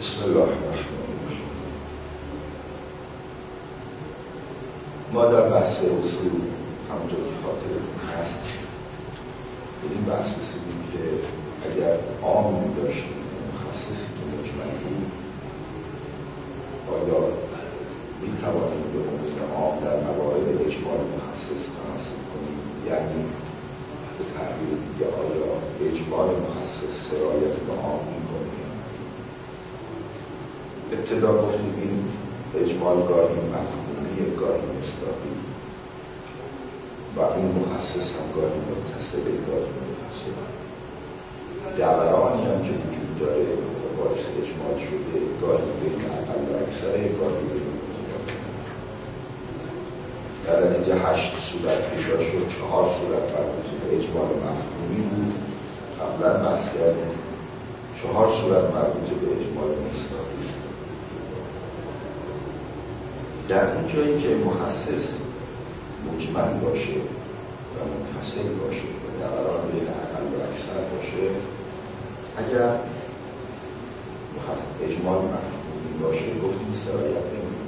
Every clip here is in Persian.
بسم الله الرحمن الرحیم. ما در بحث اصول همونطور که خاطرتون هست به این بحث رسیدیم که اگر عامی داشتیم مخصصی که مجمل بود، آیا میتوانیم به عنوان عام در موارد اجمال مخصص تمثل کنیم؟ یعنی به تعبیر دیگه آیا اجمال مخصص سرایت به عام میکنیم؟ ابتدا گفتیم این اجمال گاهی مفهومی گاهی مصداقی و این مخصص هم گاهی متصل گاهی منفصل. دورانی هم که وجود داره باعث اجمال شده، گاهی بین اقل و اکثر، گاهی بین متفاوت. در نتیجه 8 صورت پیدا شد. 4 صورت مربوط به اجمال مفهومی بود، قبلا بحث کردیم. 4 صورت مربوط به اجمال مصداقی است. در اون جایی که مخصص مجمل باشه و منفصل باشه و دوران بین اقل و اکثر باشه، اگر اجمال مفهومی باشه گفتیم سرایت نمی‌کنه.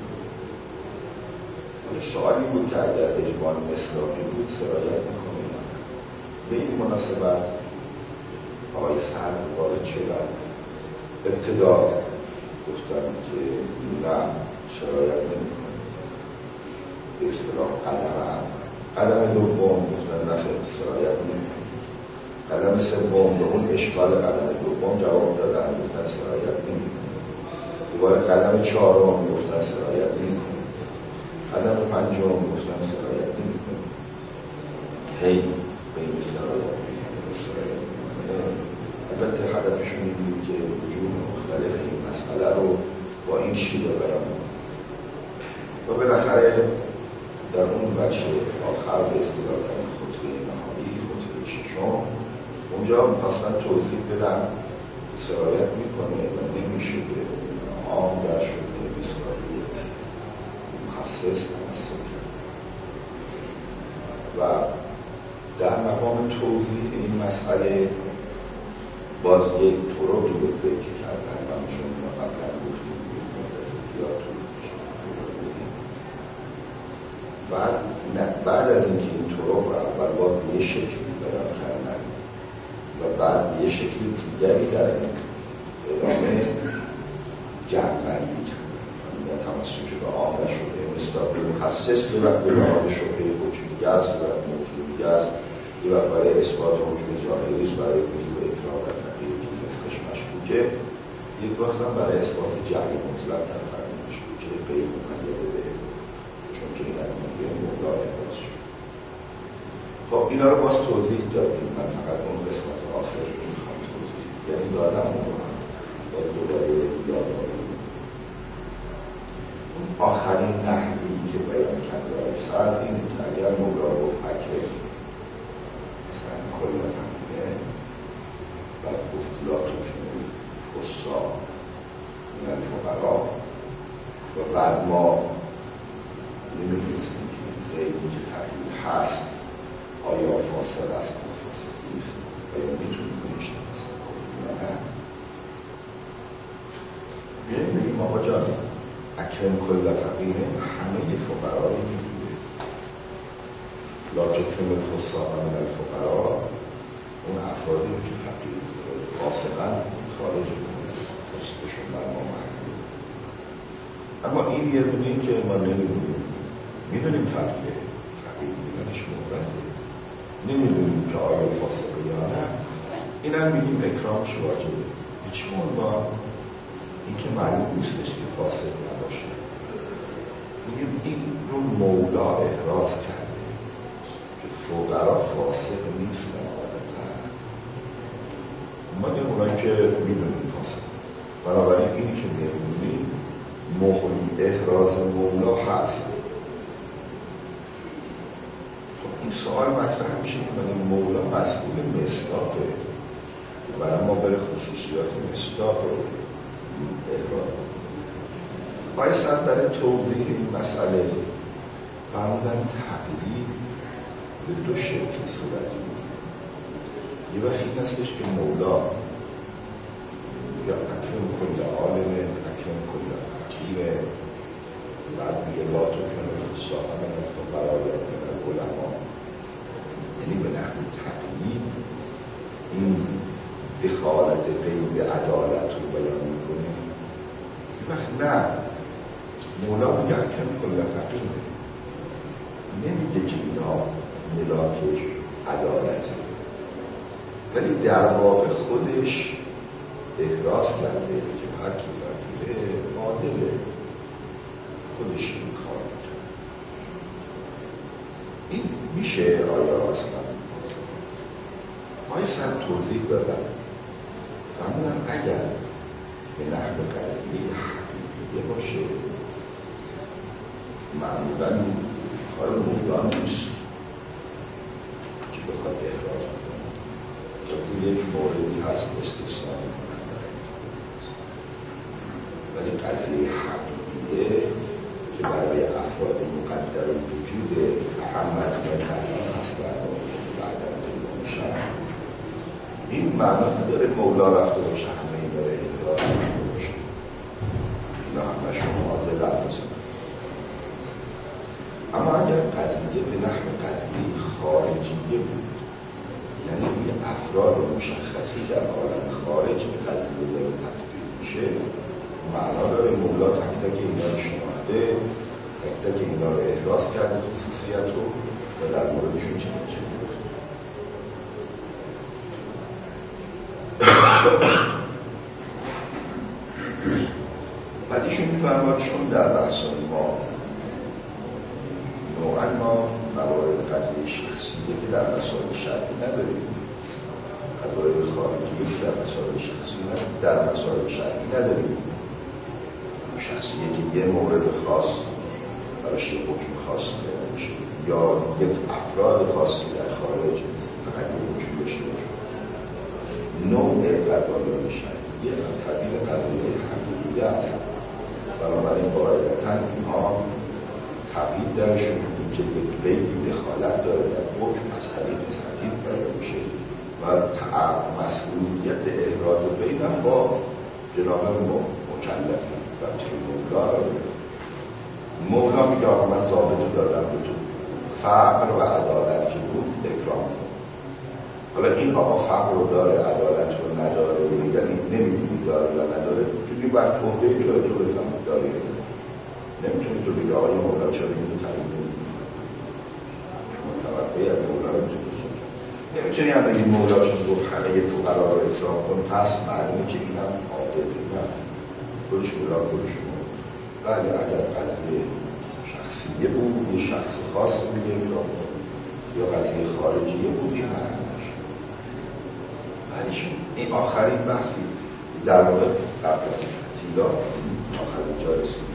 سوالی بود که اگر اجمال مصداقی بود سرایت میکنه. به این مناسبت آقای سعد وارد شدن، ابتدا گفتن که نه سرایت نمیکنه، به اصطلاح قدم دوم گفتن نه سرایت نمیکنه، قدم سوم به اون اشکال قدم دوم جواب دادن، گفتن سرایت نمیکنه، دوباره قدم چهارم گفتن سرایت نمیکنه، قدم پنجم گفتن سرایت نمیکنه. هی بین سرایت نمیکنه. البته هدفشون این بود که وجوه مختلف این مسئله رو با این شیوه بیان کنه و بالاخره در اون بچه آخر به اصطلاح در خطبه نهایی، خطبه ششم، اونجا می‌خواستن توضیح بدن سرایت میکنه و نمیشه به عام در شده مصداقی مخصص تمثل کرد. و در مقام توضیح این مسئله باز یک طرقی رو ذکر کردن و چون ما قبلا گفتیم بعد از اینکه این طرق رو اول باز به یه شکلی بیان کردن و بعد یه شکل دیگری در ادامه جمع‌بندی کردن و تمسک به عام شده مصداقی مخصص یه وقت به لحاظ شبهه وجودی است، یه وقت موجودی است، یه وقت برای اثبات وجود ظاهری است، برای وجود اکراه و تغییر که فسقش مشکوکه، یک وقت هم برای اثبات جعل مطلق در فرد مشکوکه غیر مقید به چون که این ادمیه مولا ابراز شد. خب اینا رو باز توضیح دادیم. من فقط اون قسمت آخر رو میخوام توضیح یعنی دادم اون رو هم باز دوباره یاد آوریم. اون آخرین نحوی که بیان کرد برای سعد این بود اگر مولا گفت اکرم مثلا کل تنبیه و گفت لا تکنوی فسا من الفقرا و بعد ما نمیدونستیم که زیدی که تغییر هست آیا فاسد است یا فاسد نیست، آیا میتونیم کنیش تمثل کنیم یا نه. بیاییم بگیم آقا جان اکرم کل فقیره همه فقرا رو میگیره. لا تکرم الفساق من الفقرا اون افرادی که فقیر فاسقا خارج کنه فسقشون بر ما محکوم. اما این یه دونه که ما نمیدونیم، میدونیم فقیر بودنش مبرزه، نمیدونیم که آیا فاسقه یا نه، این هم میگیم اکرامش واجبه. هیچ عنوان این که معلوم نیستش که فاسق نباشه، میگیم این رو مولا احراز کرده که فقرا فاسق نیستن عادتا، ما یه اونایی که میدونیم فاسق. بنابراین اینی که میدونیم مخلی احراز مولا هست. این سوال مطرح میشه که من مولا مسئول مصداقه، برای ما بره خصوصیات مصداق رو احراز کنیم. آقای سعد برای توضیح این مسئله فرمودن تقلید به دو شکل صورتی بود. یه وقت این هستش که مولا یا اکرم کل عالم صاحب فقرایات من علما، یعنی به نحو تقیید این دخالت غیب عدالت رو بیان میکنه. این وقت نه، مولا میگه اکرم کل فقیه، نمیگه که اینا ملاکش عدالته، ولی در واقع خودش احراز کرده که هر کی فقیره عادله، خودش این کار میکنه. این میشه آیا اصلا سن توضیح دادن فرمودن اگر به نحو قضیه حقیقیه باشه معمولا کار مولا نیست که بخواد احراز کنه، چون یک موردی هست استثناء کننده، ولی قضیه حقیقیه که برای افراد مقدر وجود احمد مکرم هستن و بعدن پیدا میشن، این معنا نداره مولا رفته باشه همه این داره احراز کنده باشه، اینا همه شما عادل هستن. اما اگر قضیه به نحو قضیه خارجیه بود، یعنی روی افراد مشخصی در عالم خارج به قضیه داره تطبیق میشه، معنا داره مولا تک تک اینا رو شناخته، تک تک اینا رو احراز کرده خصوصیت رو و در موردشون چه گفته. بعد ایشون میفرماد چون در بحثای ما نوعا ما موارد قضیه شخصیه که در مسائل شرعی نداریم، قضایای خارجیه که در مسائل شخصی نداریم، در مسائل شرعی نداریم، شخصیه که یه مورد خاص براش یه حکم خاص نمیشه یا یک افراد خاصی در خارج فقط یه حکم داشته باشه. نوع قضایای شرعیه از قبیل قضایای حقیقیه است، بنابراین قاعدتاً اینها تقیید درشون که یک غیبی دخالت داره در حکم از طریق تقیید بیان میشه و مسئولیت احراز غیب هم با جناب مکلفی و مولا رو مولا میگه آقا من ضابط رو دادم به تو، فقر و عدالت که بود اکرام کن. حالا این آقا فقر رو داره عدالت رو نداره، یعنی نمیدونی داره یا نداره، توی بر توبه تو بفهم داری، نمیتونی تو بگه آقای مولا چرا اینو تعیین نمی‌کنی، متوقعی از مولا رو نمیتونی هم بگی مولا چون گفت همه فقرا رو اکرام کن پس معلومه که اینم عادله، نه خودش مولا خودش مولا. بله اگر قضیه شخصیه بود یه شخص خاص رو میگه اکرام کن یا قضیه خارجیه بود این معنیش. بعدشون این آخرین بحثی در واقع قبل از تعطیلات آخرین جا رسید،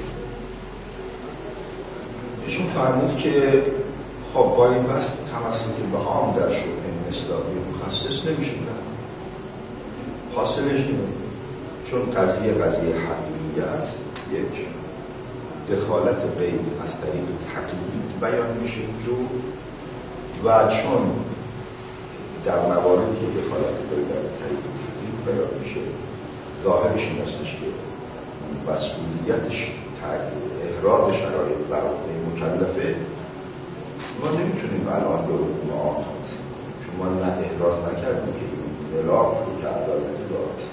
ایشون فرمود که خب با این بحث توسط به عام در شبه مصداقی مخصص نمیشه کرد. حاصلش اینه چون قضیه حقیقی است، یک دخالت غیب از طریق تقیید بیان میشه، دو و چون در مواردی که دخالت غیب از طریق تقیید بیان میشه ظاهرش این استش که مسئولیتش احراز شرایط بر عهده مکلفه، ما نمیتونیم الان به حکم عام تمثیل کنیم چون ما نه احراز نکردیم که این ملاک رو که عدالتی دارست.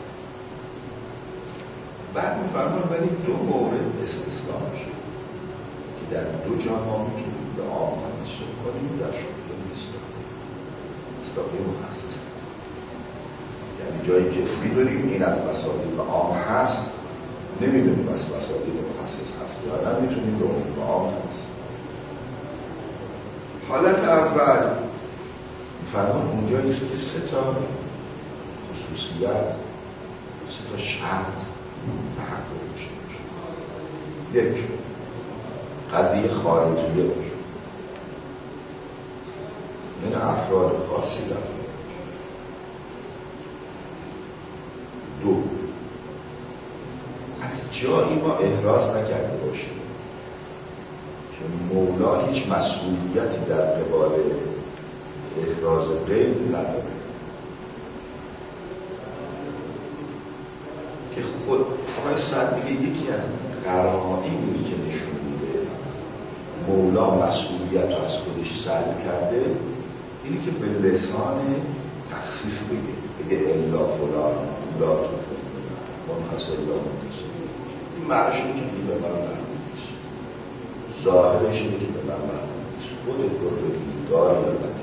بعد میفرمان ولی دو مورد استثناء میشه که در دو جا ما میتونیم به عام تمثیل کنیم در شبه مصداقی مخصص، یعنی جایی که میدونیم این از مصادیق عام هست نمیدونیم از مصادیق مخصص هست یا نه میتونیم به حکم عام تمثیل. حالت اول فرمان اونجاییست که سه تا خصوصیت، سه تا شرط تحقق میشه. یک، قضیه خارجیه باشه، یعنی افراد خاصی در باشه. دو، از جایی ما احراز نکرده باشیم که مولا هیچ مسئولیتی در قبال احراز غیب نداره، که خود آقای سعد میگه یکی از قرائنی که نشون میده مولا مسئولیت رو از خودش سلب کرده، اینی که به لسان تخصیص بگه الا فلان لا تو منفصل لا منفصل، این معنیش اینه که به من مربوط نیست، ظاهرش اینه که به من مربوط نیست، خودت بردگی داری یا نداری.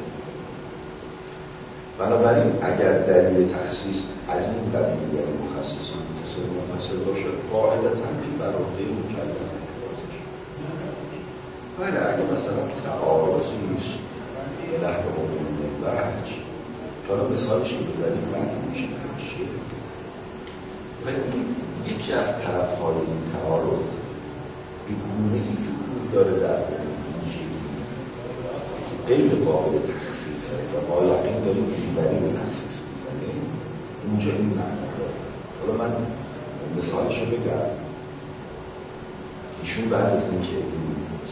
بنابراین اگر دلیل تخصیص از این قبیل یعنی مخصص منفصل باشه، قاعدتاً که بر عهده مکلف بازش. ولی اگه مثلا تعارضی نیست به نحو عمومی وجه، حالا مثالش رو بزنیم معنی میشه چیه؟ و یکی از طرف‌های این تعارض به گونه‌ای ظهور داره در ویژگی که غیر قابل تخصیصه و ما یقین داریم بیشتری به تخصیص میزنیم، اونجا این معنی داره. حالا من مثالش رو بگم. ایشون بعد از این که این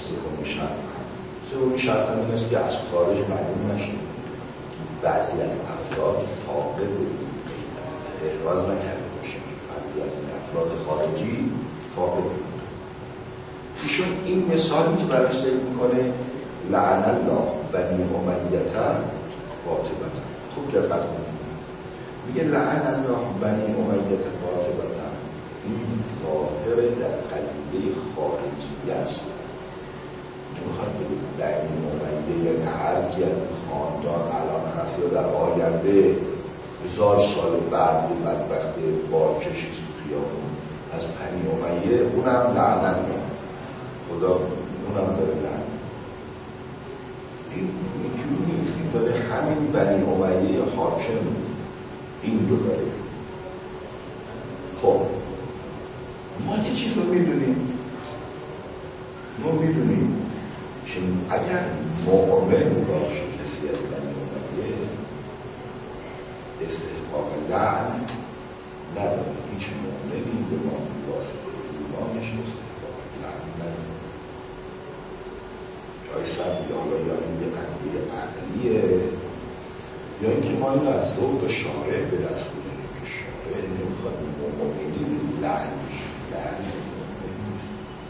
سومی شرط هم این است که از خارج معلوم نشه بعضی از افراد فاقد احراز نکرده باشه، فردی از این افراد خارجی فاقد بود. ایشون این مثالی که براش ذکر میکنه لعن الله بنی امیة قاطبة، خوب دقت کنید، میگه لعن الله بنی امیة قاطبة، این ظاهر در قضیه خارجی است. میخواد بگید بنی امیة یعنی هر کی از خاندان الان هست یا در آینده 1000 سال بعد یه بدبخت بارکشیست تو خیابون از بنی امیة، اونم لعن الله، خدا اونم داره لعن. این اینجوری نیست، این داره همین بنی امیة حاکم این رو داره. خب ما یه چیز رو میدونیم، ما میدونیم که اگر مؤمن باشه کسی از بنی امیة استحقاق لعن نداره، هیچ مؤمنی به ما واسطه ایمانش استحقاق لعن نداره. شایستم یا حالا این یه قضیه عقلیه یا اینکه ما اینو از ذوق شارع به دست میاریم که شارع نمیخواد مؤمنی لعن بشه، لعن نیست.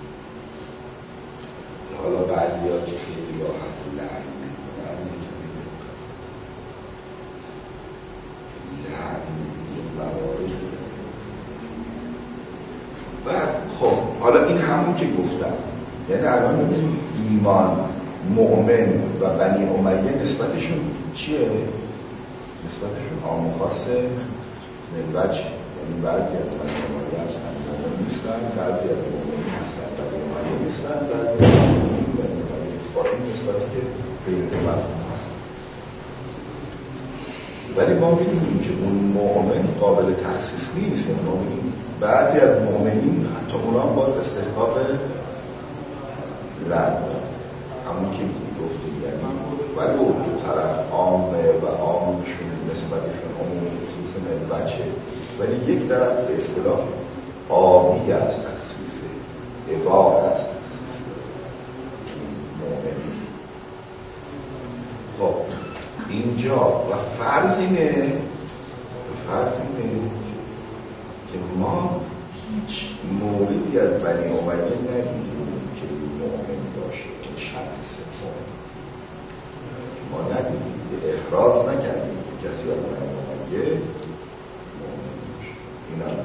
حالا بعضی ها که خیلی راحت لعن میکنن لعن یک موارد. و خب حالا این همون که گفتم، یعنی الان این ایمان مؤمن و بنی امیة نسبتشون چیه؟ نسبتشون عام و خاصه نوچ، یعنی بعضی از بنی امیة هستن مؤمن نیستن، بعضی از مؤمنی هستن بنی امیة نیستن، بعضی از مؤمنی بنی امیة با این نسبتی که بین مفهوم هست. ولی ما میدونیم که اون مؤمن قابل تخصیص نیست، یعنی ما میدونیم بعضی از مؤمنین حتی اونا هم باز استحقاق لعن، همون که گفتیم، یعنی ولی دو طرف عامه و عامشون نسبتشون عمومی خصوص منبچه، ولی یک طرف به اصطلاح عامی از تخصیصه، اباح از تخصیصه مؤمنی. خب اینجا و فرض اینه که ما هیچ موردی از بنی امیة ندیدیم که مؤمن باشه، که شرط سوم ما ندیدیم، احراز نکردیم که کسی از بنی امیة مؤمن باشه. اینم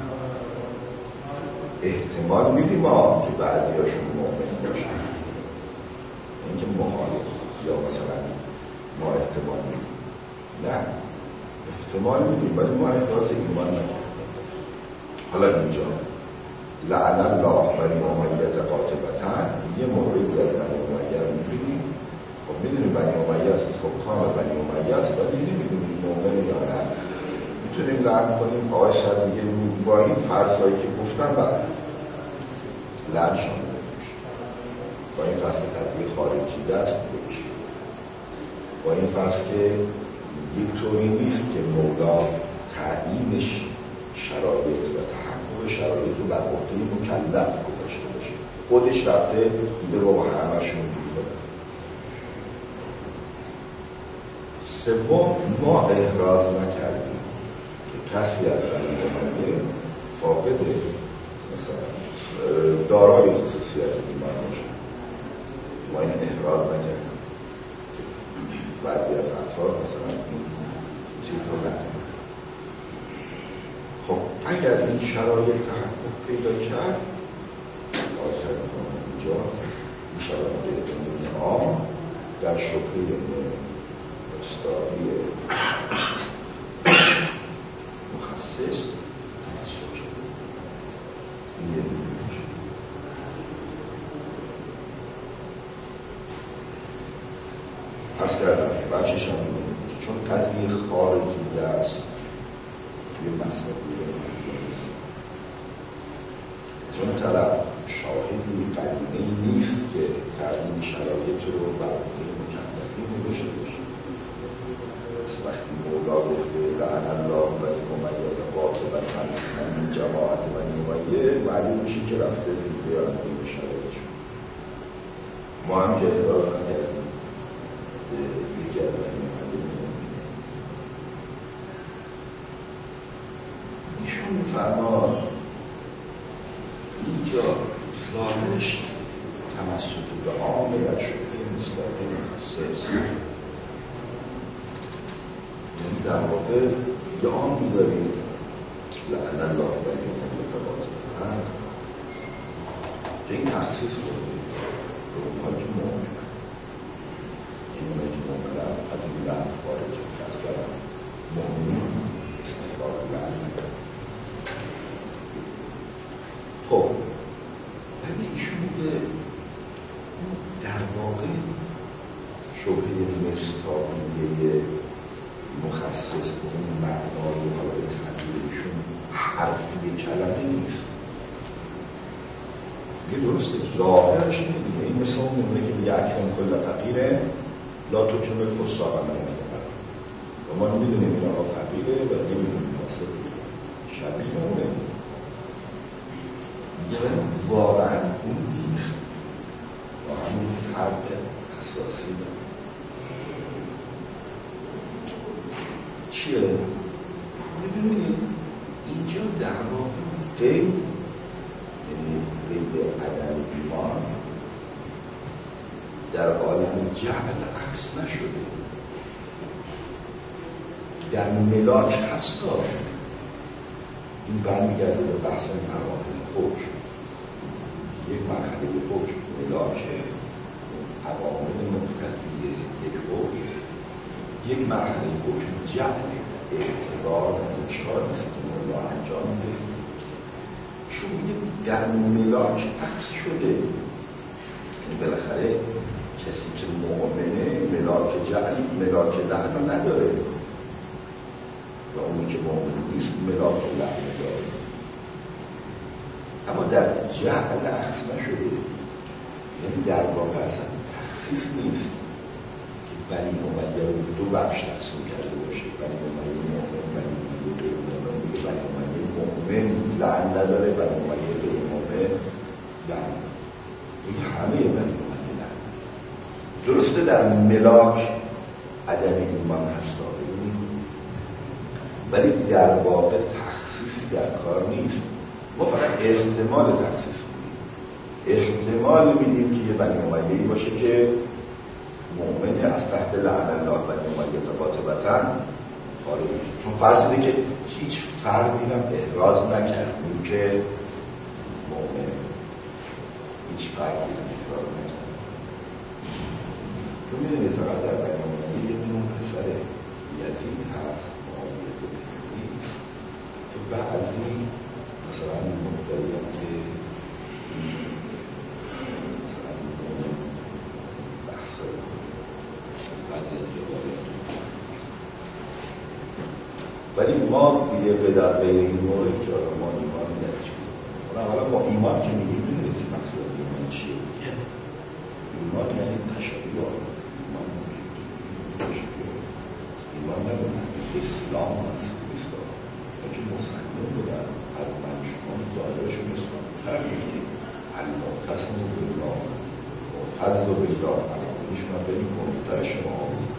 احتمال میدیم که بعضی هاشون مؤمن باشن، اینکه مخالف یا مثلا ما احتمال میدیم، نه احتمال میدیم ولی ما احراز ایمان نکردیم. حالا اینجا لعن الله بنی امیة قاطبة، یه موردی از بنی امیة رو میبینیم. خب میدونیم بنی امیة است، حکام بنی امیة است، ولی نمیدونیم مؤمن یا نه. میتونیم لعن کنیم، آقای شاید یه با این فرضایی که گفتم لعن شامل بشه، با این فرض که قضیه خارجی دست بکشه، با این فرض که یک طوری نیست که مولا تعیینش شرایط و تحقق شرایط رو بر عهده مکلف گذاشته باشه، خودش رفته دیده با همه‌شون می‌کنه. سوم ما احراز نکردیم که کسی از بنی امیة فاقد مثلا دارای خصوصیت ایمان باشه. ما این احراز نکردیم. بعضی از افراد مثلا این چیز رو نداریم. خب اگر این شرایط تحقق پیدا کرد آثار اینجا این شرایط نظام در شبهه استادی مخصص تمسک شد. این یه می‌بینی شد. عرض کردم بچه‌ش هم می‌بینید چون قضیه خارجی است یه مسئله نیست. چون طرف شاهدی قدیمه‌ای نیست که تعیین شرایط رو برای مکلفی نوشته باشه. وقتی مولا گفته لعن الله و الیکمیت قاطبة من جماعت و نیمایه معلوم میشه که رفته بیان این شرایط شد. ما هم که احراز نکردیم یکی از ایشون می‌فرماد اینجا ظاهرش تمسک به عامه شبهه مصداقی مخصص، یعنی در واقع یه عامی دارید لعن الله و الیکمیت قاطبة که این تخصیص دارید به اونها که مؤمنن، اونها که مؤمنن از این لعن خارج از دارن مؤمنین استحقاق لعن ندارن. خب ولی ایشون میگه در واقع شبهه مصداقیه مخصص به اون معنای حالا به تعبیرشون حرفی کلمه نیست. یه درسته ظاهرش نمیگه این مثل اون نمونه که میگه اکرم کل فقیره لا تکرم الفساق من الفقراء و ما نمیدونیم این آقا فقیره و نمیدونیم واسه شبیه اونه. میگه واقعا اون نیست و همین فرق اساسی داره. چیه؟ ببینید اینجا در واقع قید، یعنی قید عدم ایمان در عالم جهل عکس نشده، در ملاک هستا. این برمیگرده به بحث مراحل فوج. یک مرحله فوج ملاک عوامل مقتضی یک فوج، یک مرحله فوج جهل اعتبار و انشار مثل که مولا انجام میده. چون در ملاک عکس شده، یعنی بالاخره کسی که مؤمنه ملاک جهل ملاک لعن نداره و اونی که مؤمن نیست ملاک لعن داره. اما در جهل عکس نشده، یعنی در واقع اصلا تخصیص نیست که بنی امیه رو دو بخش تقسیم کرده باشه، بنی امیه مؤمن، بنی امیه غیر مؤمن. میگه بنی امیه مؤمن لعن نداره، بنی امیه غیر مؤمن لعن داره. میگه همه بنی امیه لعن. درسته در ملاک عدم ایمان هست، ولی در واقع تخصیصی در کار نیست. ما فقط احتمال تخصیص میدیم، احتمال میدیم که یه بنی امیه‌ای باشه که مؤمنه از تحت لعن الله بنی امیه قاطبة خارج میشه. چون فرض اینه که هیچ فرقی هم احراز نکردیم که مؤمنه، هیچ فرقی هم احراز نکردیم. چون میدونید فقط در بنی امیه یه دونه پسر یزید هست، معاویه بن یزید، که بعضی مثلا مقداری هم که مثلا بحث بعضی از روایات، ولی ما دیگه به در غیر این مورد که ما ایمان درش کنیم. اولا با ایمان که میگیم میدونید که مقصد ایمان چیه؟ ایمان یعنی تشریع. ایمان ایمان ندونن اسلام هست، اسلام که مسلمان بودن از من شما ظاهرشون اسلام فرمی که المعتصم بالله معتز بالله علامه‌ایشون هم بریم کمتر شما.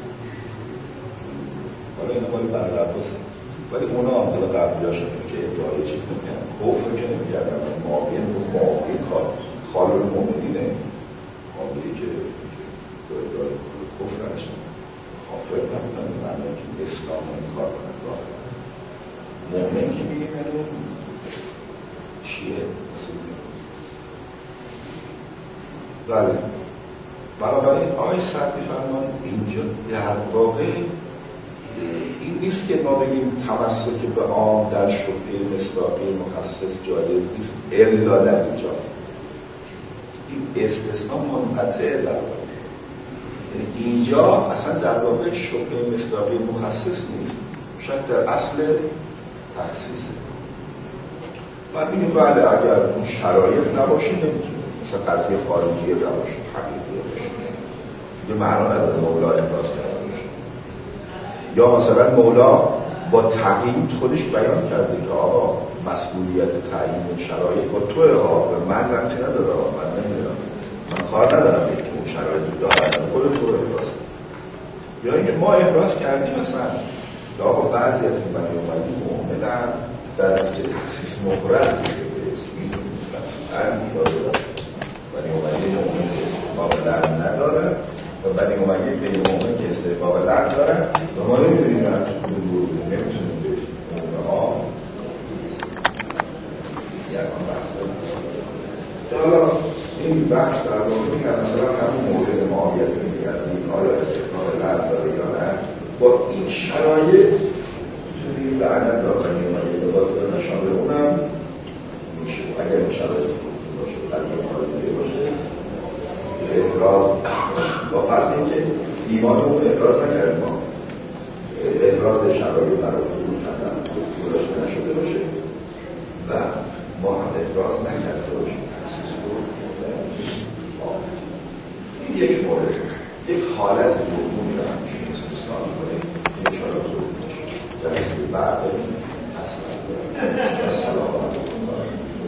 حالا اینا باید برادر بسن، ولی اونا هم حالا قبلیاشون که ادعای چیز نمی‌کنن، کفر که نمی‌کردن. معاویه گفت معاویه خال المؤمنینه، معاویه که کافر نبودن به معنی که اسلام انکار کنند واقعا مؤمن که میگه من اون چیه بله. بنابراین آقای سعدی فرمان اینجا در واقع این نیست که ما بگیم تمسک به عام در شبهه مصداقی مخصص جایز نیست الا در اینجا، این استثناء منقطع در واقع، یعنی اینجا اصلا در واقع شبهه مصداقی مخصص نیست، شاید در اصل تخصیصه. بعد میگیم بله اگر اون شرایط نباشه نمیتونه، مثلا قضیه خارجیه نباشه حقیقیه باشه یه معنا نداره مولا احراز کرده باشه، یا مثلا مولا با تقیید خودش بیان کرده که آقا مسئولیت تعیین شرایط با توه ها و من ربطی نداره، من نمیدونم، من کار ندارم که اون شرایط دارم، خود تو احراز کرد. یا اینکه ما احراز کردیم مثلا آقا بعضی از این بنی امیه مؤمنن در نتیجه تخصیص مفرد بنی امیه مؤمن که استحقاق لعن نداره و بنی امیه غیر مؤمن که استحقاق لعن داره و ما نمیدونیم در نمیتونیم بشیم اونها یکان بحث داریم. حالا این بحث در واقع که مثلا همون مورد معاویت میگردیم آیا استحقاق لعن داره یا نه، با این شرایط میتونیم لعنت دار بنی امیه رو نشان به اونم میشه اگر این شرایط باشه قلبی خارجی باشه اعتراض با فرض اینکه ایمان رو اعتراض نکردیم ما اعتراض شرایط برای خودمون کردن گذاشته نشده باشه و ما هم اعتراض نکرده باشیم این یک مورد، یک حالت دومی رو همیشه استثنا می‌کنیم این شرایط رو در بعد اصلا